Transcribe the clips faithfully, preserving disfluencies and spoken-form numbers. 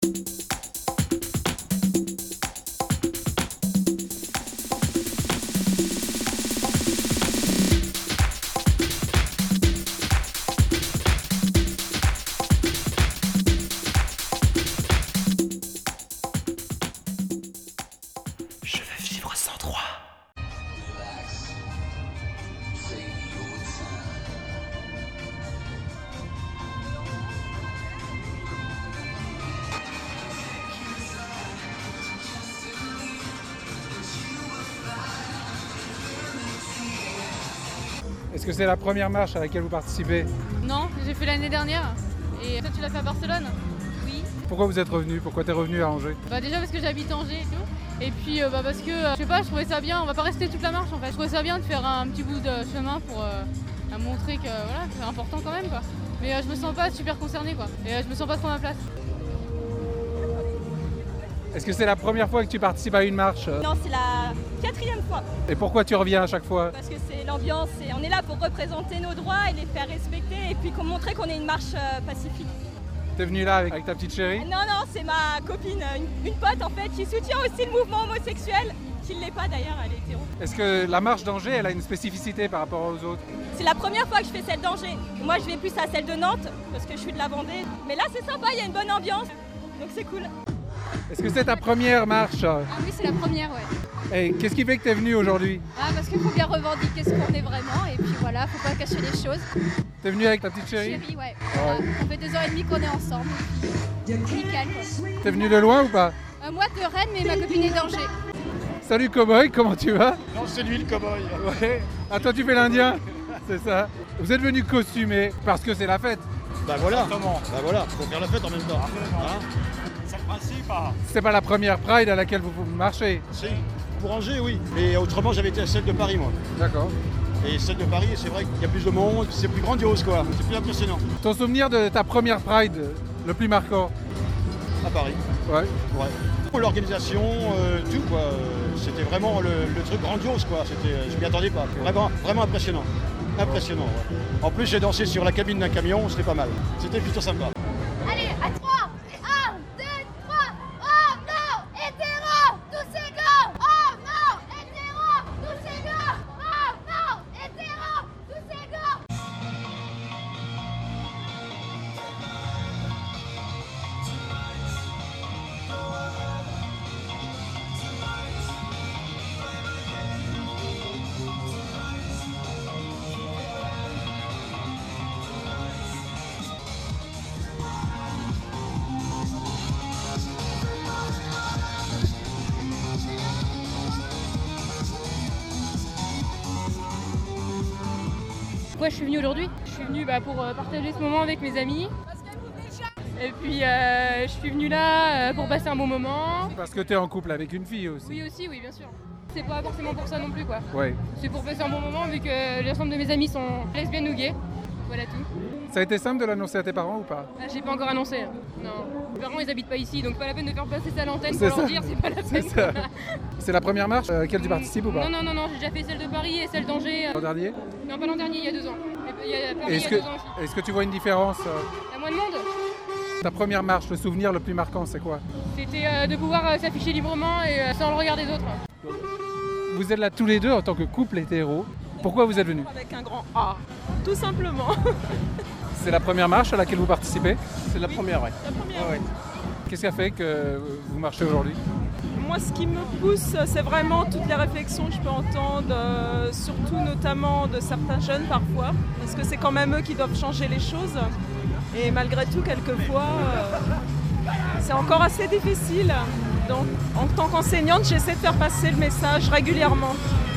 Je veux vivre sans droit. Est-ce que c'est la première marche à laquelle vous participez? Non, j'ai fait l'année dernière. Et toi, tu l'as fait à Barcelone? Oui. Pourquoi vous êtes revenu? Pourquoi t'es revenu à Angers? Bah déjà parce que j'habite Angers et tout. Et puis euh, bah parce que, euh, je sais pas, je trouvais ça bien, on va pas rester toute la marche en fait. Je trouvais ça bien de faire un petit bout de chemin pour euh, montrer que voilà, c'est important quand même quoi. Mais euh, je me sens pas super concernée quoi. Et euh, je me sens pas trop à ma place. Est-ce que c'est la première fois que tu participes à une marche? Non, c'est la quatrième fois. Et pourquoi tu reviens à chaque fois? Parce que c'est l'ambiance et on est là pour représenter nos droits et les faire respecter et puis qu'on montrer qu'on est une marche euh, pacifique. T'es venu là avec, avec ta petite chérie? Non, non, c'est ma copine, une, une pote en fait, qui soutient aussi le mouvement homosexuel, qui ne l'est pas d'ailleurs, elle est hétéro. Est-ce que la marche d'Angers, elle a une spécificité par rapport aux autres? C'est la première fois que je fais celle d'Angers. Moi, je vais plus à celle de Nantes parce que je suis de la Vendée. Mais là, c'est sympa, il y a une bonne ambiance, donc c'est cool. Est-ce que c'est ta première marche? Ah oui, c'est la première, ouais. Et qu'est-ce qui fait que t'es venu aujourd'hui? Ah parce qu'il faut bien revendiquer ce qu'on est vraiment et puis voilà, faut pas cacher les choses. T'es venu avec ta petite chérie? Chérie, ouais. Voilà. Ça fait deux ans et demi qu'on est ensemble. Nickel quoi. T'es venu de loin ou pas? Euh, moi de Rennes, mais ma copine est d'Angers. Salut cowboy, comment tu vas? Non, c'est lui le cow-boy. Ouais. Ah toi tu fais l'Indien? C'est ça. Vous êtes venu costumé parce que c'est la fête? Bah voilà. Exactement. Bah voilà, faut faire la fête en même temps. Hein? C'est le principe. Hein. C'est pas la première Pride à laquelle vous vous marchez? Si. Pour Angers, oui. Mais autrement, j'avais été à celle de Paris, moi. D'accord. Et celle de Paris, c'est vrai qu'il y a plus de monde, c'est plus grandiose, quoi. C'est plus impressionnant. Ton souvenir de ta première Pride, le plus marquant? À Paris. Ouais. Ouais. Pour l'organisation, euh, tout, quoi. euh, C'était vraiment le, le truc grandiose, quoi. C'était, je m'y attendais pas. Vraiment, vraiment impressionnant. Impressionnant, ouais. En plus, j'ai dansé sur la cabine d'un camion, c'était pas mal. C'était plutôt sympa. Allez, à trois, un, deux, trois. Oh non, hétéro, tous ces gars. Oh non, hétéro, tous ces gars. Oh non, hétéro, tous ces gars. Pourquoi je suis venue aujourd'hui? Je suis venue bah, pour euh, partager ce moment avec mes amis. Et puis euh, je suis venue là euh, pour passer un bon moment. Parce que t'es en couple avec une fille aussi. Oui aussi, oui bien sûr. C'est pas forcément pour ça non plus quoi. Ouais. C'est pour passer un bon moment vu que l'ensemble de mes amis sont lesbiennes ou gays. Voilà tout. Ça a été simple de l'annoncer à tes parents ou pas? Ah, j'ai pas encore annoncé. hein. Non. Mes parents ils habitent pas ici donc pas la peine de faire passer ça à l'antenne C'est pour leur ça. dire, c'est pas la C'est peine. ça. C'est la première marche à laquelle tu participes ou pas? Non non non non, j'ai déjà fait celle de Paris et celle d'Angers. euh, L'an dernier? Non pas l'an dernier, il y a deux ans. Il y a Paris il y Est-ce a que, deux ans aussi. est-ce que tu vois une différence? euh, Il y a moins de monde. Ta première marche, le souvenir le plus marquant, c'est quoi? C'était euh, de pouvoir euh, s'afficher librement et euh, sans le regard des autres. Vous êtes là tous les deux en tant que couple hétéro. Pourquoi vous êtes venus? Avec un grand A, tout simplement. C'est la première marche à laquelle vous participez? C'est la première, ouais. La première. Ouais, ouais. Qu'est-ce qui a fait que vous marchez aujourd'hui? Moi, ce qui me pousse, c'est vraiment toutes les réflexions que je peux entendre, euh, surtout notamment de certains jeunes parfois, parce que c'est quand même eux qui doivent changer les choses. Et malgré tout, quelquefois, euh, c'est encore assez difficile. Donc, en tant qu'enseignante, j'essaie de faire passer le message régulièrement.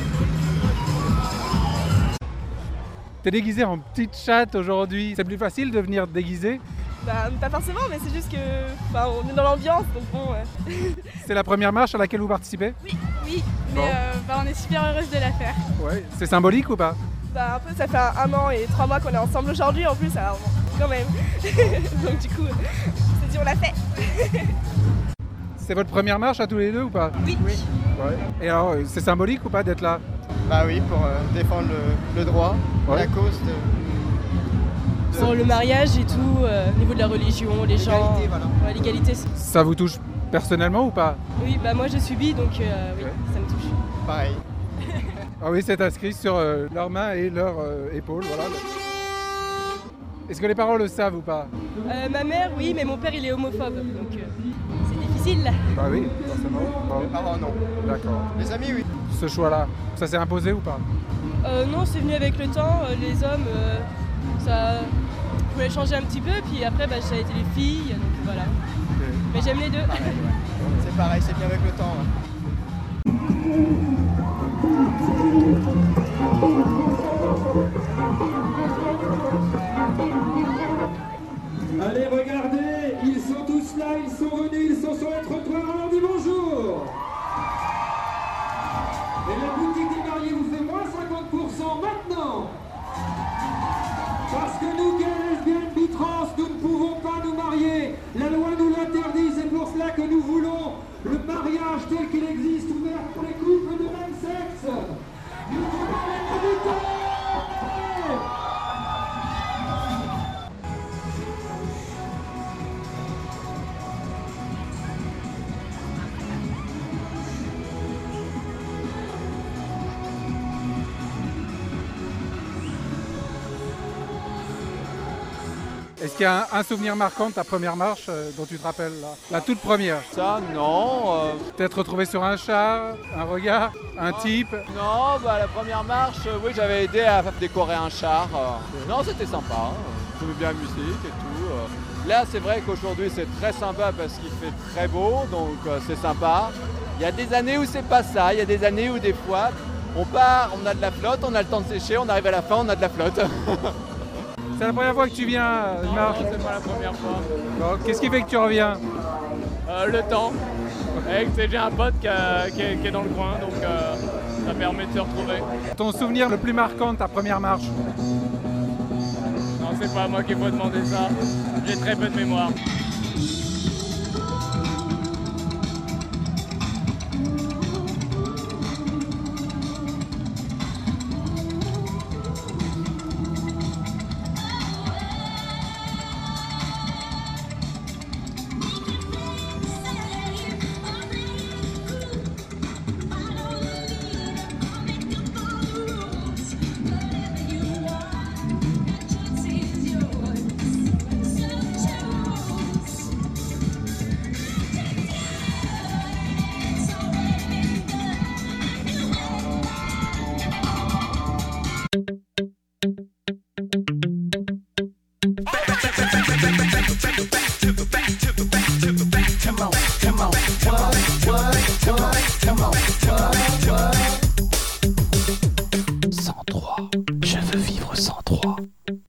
T'es déguisé en petite chatte aujourd'hui. C'est plus facile de venir déguisé? Bah, pas forcément, mais c'est juste que bah, on est dans l'ambiance, donc bon, ouais. C'est la première marche à laquelle vous participez? Oui, Bon. mais euh, bah, on est super heureuse de la faire. Ouais. C'est symbolique ou pas? Bah, un peu, ça fait un an et trois mois qu'on est ensemble aujourd'hui en plus, alors bon, quand même. Donc du coup, on s'est dit, on l'a fait. C'est votre première marche à tous les deux ou pas? Oui. Ouais. Et alors, euh, c'est symbolique ou pas d'être là? Bah oui, pour euh, défendre le, le droit, Ouais. la cause de... Sur le mariage et tout, euh, au niveau de la religion, les gens, voilà. ouais, l'égalité. c'est- Ça vous touche personnellement ou pas? Oui, bah moi je subis donc euh, oui, Ouais. ça me touche. Pareil. Ah oui, c'est inscrit sur euh, leurs mains et leurs euh, épaules. Voilà. Est-ce que les parents le savent ou pas? Euh, ma mère, oui, mais mon père il est homophobe donc euh, c'est difficile. Bah oui, forcément. Bon, Les parents, non. d'accord. Les amis, oui. Ce choix-là, ça s'est imposé ou pas? Euh, non, c'est venu avec le temps, euh, les hommes, euh, ça. Je voulais changer un petit peu, puis après bah, ça a été les filles, donc voilà. Mais j'aime les deux. C'est pareil, c'est bien avec le temps. ouais. Allez, regardez, ils sont tous là, ils sont venus, ils sont sur le trottoir, on leur dit bonjour. Et la boutique des mariés vous fait moins cinquante pour cent maintenant. Parce que nous, gays, lesbiennes, bi-trans, nous ne pouvons pas nous marier. La loi nous l'interdit, c'est pour cela que nous voulons le mariage tel qu'il existe, ouvert pour les couples de même sexe. Nous voulons l'égalité. Est-ce qu'il y a un, un souvenir marquant de ta première marche euh, dont tu te rappelles là? La toute première? Ça, non. euh, Peut-être retrouvé sur un char, un regard, un type? non, bah, la première marche, euh, oui, j'avais aidé à décorer un char. euh. Non, c'était sympa. hein. J'aimais bien la musique et tout. euh. Là, c'est vrai qu'aujourd'hui, c'est très sympa parce qu'il fait très beau, donc euh, c'est sympa. Il y a des années où c'est pas ça. Il y a des années où des fois, on part, on a de la flotte, on a le temps de sécher, on arrive à la fin, on a de la flotte. C'est la première fois que tu viens, euh, une marche? c'est pas la première fois. Bon, qu'est-ce qui fait que tu reviens? Euh, le temps. Et que j'ai un pote qui, a- qui est, qui est dans le coin, donc euh, ça permet de se retrouver. Ton souvenir le plus marquant de ta première marche? Non, c'est pas à moi qu'il faut demander ça. J'ai très peu de mémoire. cent trois. Je veux vivre cent trois.